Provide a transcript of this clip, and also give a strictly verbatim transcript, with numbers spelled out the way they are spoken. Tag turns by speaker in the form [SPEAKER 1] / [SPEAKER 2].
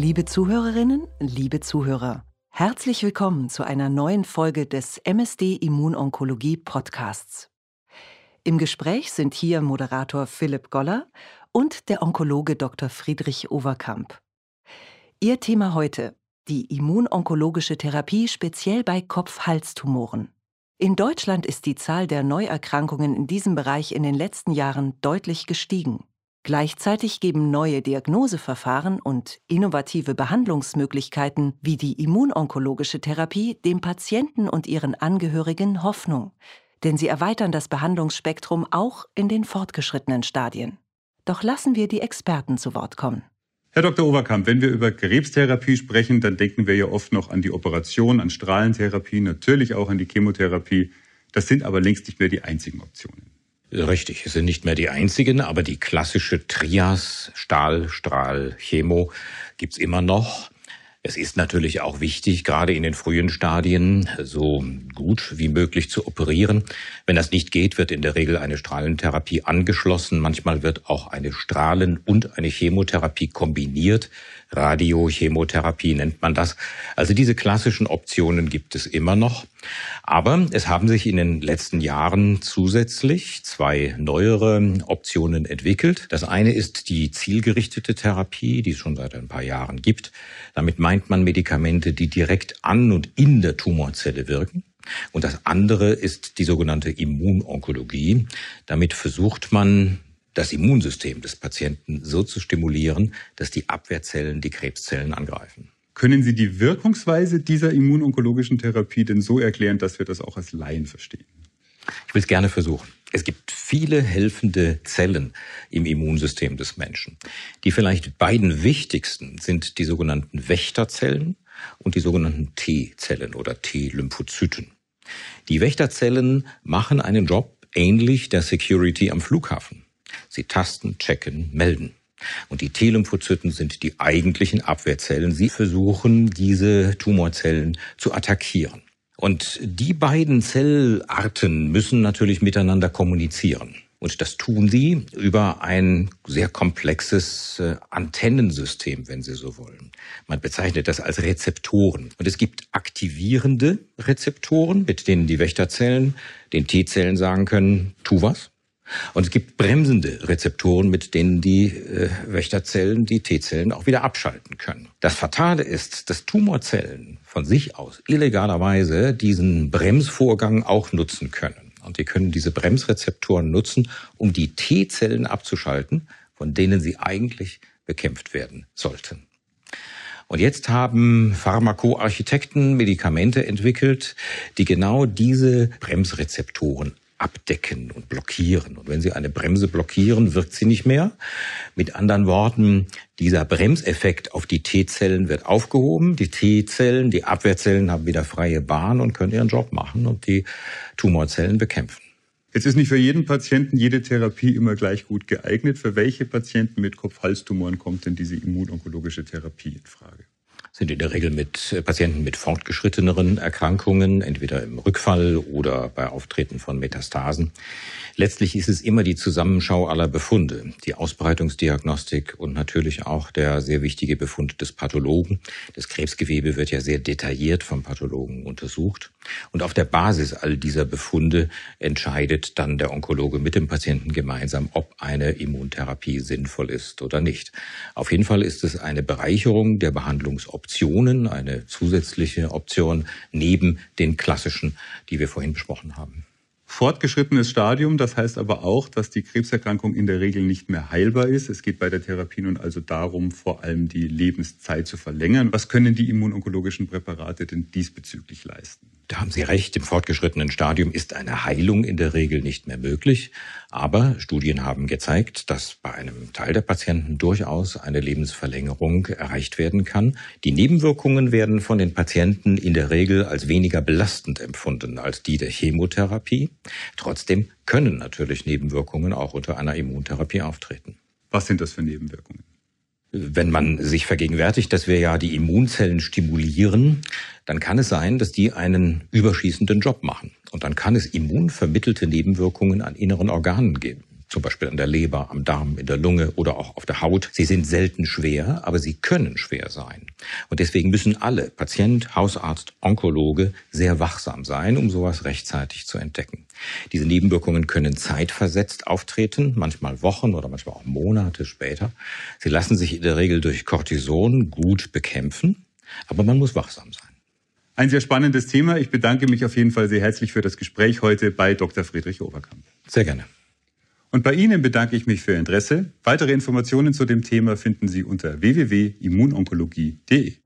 [SPEAKER 1] Liebe Zuhörerinnen, liebe Zuhörer, herzlich willkommen zu einer neuen Folge des M S D Immunonkologie Podcasts. Im Gespräch sind hier Moderator Philipp Goller und der Onkologe Doktor Friedrich Overkamp. Ihr Thema heute: die immunonkologische Therapie speziell bei Kopf-Hals-Tumoren. In Deutschland ist die Zahl der Neuerkrankungen in diesem Bereich in den letzten Jahren deutlich gestiegen. Gleichzeitig geben neue Diagnoseverfahren und innovative Behandlungsmöglichkeiten wie die immunonkologische Therapie dem Patienten und ihren Angehörigen Hoffnung, denn sie erweitern das Behandlungsspektrum auch in den fortgeschrittenen Stadien. Doch lassen wir die Experten zu Wort kommen.
[SPEAKER 2] Herr Doktor Overkamp, wenn wir über Krebstherapie sprechen, dann denken wir ja oft noch an die Operation, an Strahlentherapie, natürlich auch an die Chemotherapie. Das sind aber längst nicht mehr die einzigen Optionen.
[SPEAKER 3] Richtig, es sind nicht mehr die einzigen, aber die klassische Trias Stahl, Strahl, Chemo gibt's immer noch. Es ist natürlich auch wichtig, gerade in den frühen Stadien so gut wie möglich zu operieren. Wenn das nicht geht, wird in der Regel eine Strahlentherapie angeschlossen. Manchmal wird auch eine Strahlen- und eine Chemotherapie kombiniert. Radiochemotherapie nennt man das. Also diese klassischen Optionen gibt es immer noch. Aber es haben sich in den letzten Jahren zusätzlich zwei neuere Optionen entwickelt. Das eine ist die zielgerichtete Therapie, die es schon seit ein paar Jahren gibt. Damit meint man Medikamente, die direkt an und in der Tumorzelle wirken. Und das andere ist die sogenannte Immunonkologie. Damit versucht man, das Immunsystem des Patienten so zu stimulieren, dass die Abwehrzellen die Krebszellen angreifen.
[SPEAKER 2] Können Sie die Wirkungsweise dieser immunonkologischen Therapie denn so erklären, dass wir das auch als Laien verstehen?
[SPEAKER 3] Ich will es gerne versuchen. Es gibt viele helfende Zellen im Immunsystem des Menschen. Die vielleicht beiden wichtigsten sind die sogenannten Wächterzellen und die sogenannten T-Zellen oder T-Lymphozyten. Die Wächterzellen machen einen Job ähnlich der Security am Flughafen. Sie tasten, checken, melden. Und die T-Lymphozyten sind die eigentlichen Abwehrzellen. Sie versuchen, diese Tumorzellen zu attackieren. Und die beiden Zellarten müssen natürlich miteinander kommunizieren. Und das tun sie über ein sehr komplexes Antennensystem, wenn Sie so wollen. Man bezeichnet das als Rezeptoren. Und es gibt aktivierende Rezeptoren, mit denen die Wächterzellen den T-Zellen sagen können, tu was. Und es gibt bremsende Rezeptoren, mit denen die äh, Wächterzellen die T-Zellen auch wieder abschalten können. Das Fatale ist, dass Tumorzellen von sich aus illegalerweise diesen Bremsvorgang auch nutzen können. Und die können diese Bremsrezeptoren nutzen, um die T-Zellen abzuschalten, von denen sie eigentlich bekämpft werden sollten. Und jetzt haben Pharmakoarchitekten Medikamente entwickelt, die genau diese Bremsrezeptoren abdecken und blockieren. Und wenn Sie eine Bremse blockieren, wirkt sie nicht mehr. Mit anderen Worten, dieser Bremseffekt auf die T-Zellen wird aufgehoben. Die T-Zellen, die Abwehrzellen haben wieder freie Bahn und können ihren Job machen und die Tumorzellen bekämpfen.
[SPEAKER 2] Jetzt ist nicht für jeden Patienten jede Therapie immer gleich gut geeignet. Für welche Patienten mit Kopf-Hals-Tumoren kommt denn diese immunonkologische Therapie in Frage?
[SPEAKER 3] Sind in der Regel mit Patienten mit fortgeschritteneren Erkrankungen, entweder im Rückfall oder bei Auftreten von Metastasen. Letztlich ist es immer die Zusammenschau aller Befunde, die Ausbreitungsdiagnostik und natürlich auch der sehr wichtige Befund des Pathologen. Das Krebsgewebe wird ja sehr detailliert vom Pathologen untersucht. Und auf der Basis all dieser Befunde entscheidet dann der Onkologe mit dem Patienten gemeinsam, ob eine Immuntherapie sinnvoll ist oder nicht. Auf jeden Fall ist es eine Bereicherung der Behandlungsoptionen, eine zusätzliche Option neben den klassischen, die wir vorhin besprochen haben.
[SPEAKER 2] Fortgeschrittenes Stadium, das heißt aber auch, dass die Krebserkrankung in der Regel nicht mehr heilbar ist. Es geht bei der Therapie nun also darum, vor allem die Lebenszeit zu verlängern. Was können die immunonkologischen Präparate denn diesbezüglich leisten?
[SPEAKER 3] Da haben Sie recht, im fortgeschrittenen Stadium ist eine Heilung in der Regel nicht mehr möglich. Aber Studien haben gezeigt, dass bei einem Teil der Patienten durchaus eine Lebensverlängerung erreicht werden kann. Die Nebenwirkungen werden von den Patienten in der Regel als weniger belastend empfunden als die der Chemotherapie. Trotzdem können natürlich Nebenwirkungen auch unter einer Immuntherapie auftreten.
[SPEAKER 2] Was sind das für Nebenwirkungen?
[SPEAKER 3] Wenn man sich vergegenwärtigt, dass wir ja die Immunzellen stimulieren, dann kann es sein, dass die einen überschießenden Job machen. Und dann kann es immunvermittelte Nebenwirkungen an inneren Organen geben. zum Beispiel an der Leber, am Darm, in der Lunge oder auch auf der Haut. Sie sind selten schwer, aber sie können schwer sein. Und deswegen müssen alle, Patient, Hausarzt, Onkologe, sehr wachsam sein, um sowas rechtzeitig zu entdecken. Diese Nebenwirkungen können zeitversetzt auftreten, manchmal Wochen oder manchmal auch Monate später. Sie lassen sich in der Regel durch Cortison gut bekämpfen, aber man muss wachsam sein.
[SPEAKER 2] Ein sehr spannendes Thema. Ich bedanke mich auf jeden Fall sehr herzlich für das Gespräch heute bei Doktor Friedrich Overkamp.
[SPEAKER 3] Sehr gerne.
[SPEAKER 2] Und bei Ihnen bedanke ich mich für Ihr Interesse. Weitere Informationen zu dem Thema finden Sie unter w w w punkt immunonkologie punkt d e.